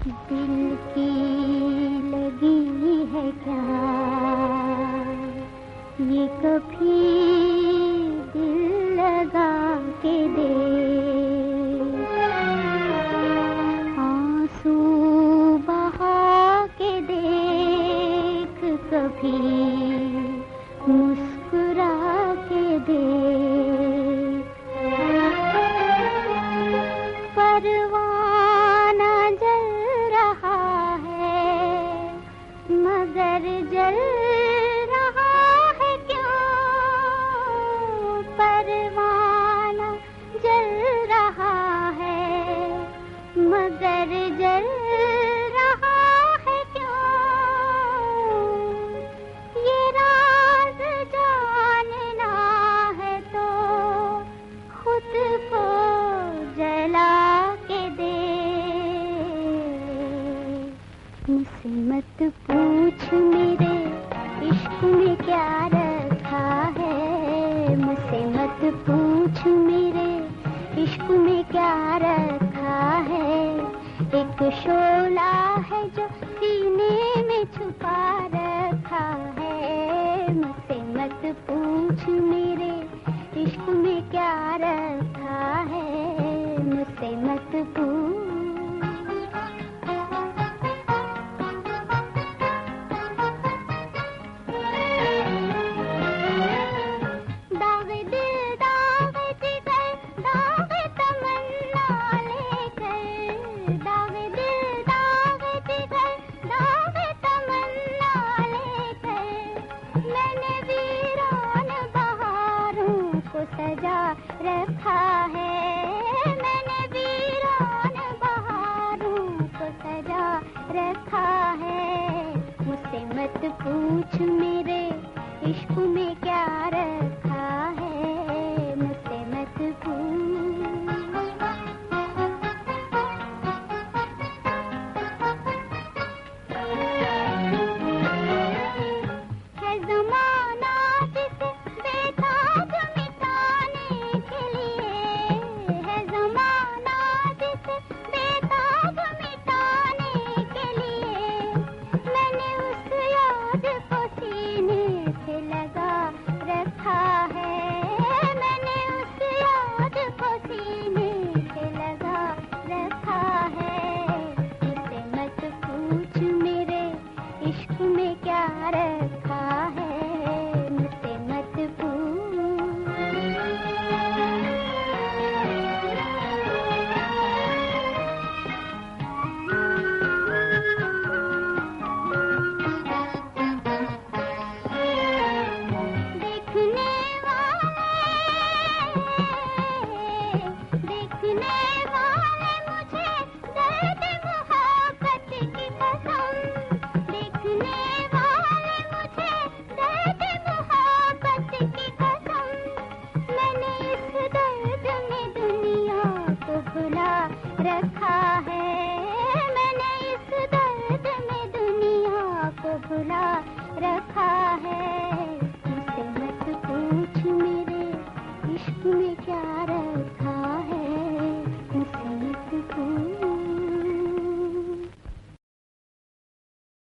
दिल की लगी है क्या ये कभी दिल लगा के दे, आंसू बहा के देख कभी मुस्कुरा के दे। परवाना जल रहा है मगर जल रहा है क्यों, परवाना जल रहा है मगर जल रहा है क्यों। ये राज जानना है तो खुद को जला के दे। मुझसे मत पूछ मेरे इश्क में क्या रखा है, मुझसे मत पूछ मेरे इश्क में क्या रखा है। एक शोला है जो सीने में छुपा रखा है, मुझसे मत पूछ मेरे इश्क में क्या रखा है, मुझसे मत पूछ। दावे दिल दावे जिगर दावे तमन्ना लेकर, दावे दिल दावे जिगर दावे तमन्ना लेकर मैंने वीरान बहारों को सजा रखा है, मैंने वीरान बहारों को सजा रखा है। मुझसे मत पूछ मेरे इश्क में क्या रखा है, मुझसे मत पूछ। है ज़माना जिसे बेताब मिटाने के लिए, है ज़माना जिसे बेताब मिटाने के लिए मैंने उस याद को सीने से लगा रखा है, मैंने उस याद को सीने से लगा रखा है। मुझसे मत पूछ मेरे इश्क में क्या रखा है, मुझसे मत पूछ। देखने वाले देखने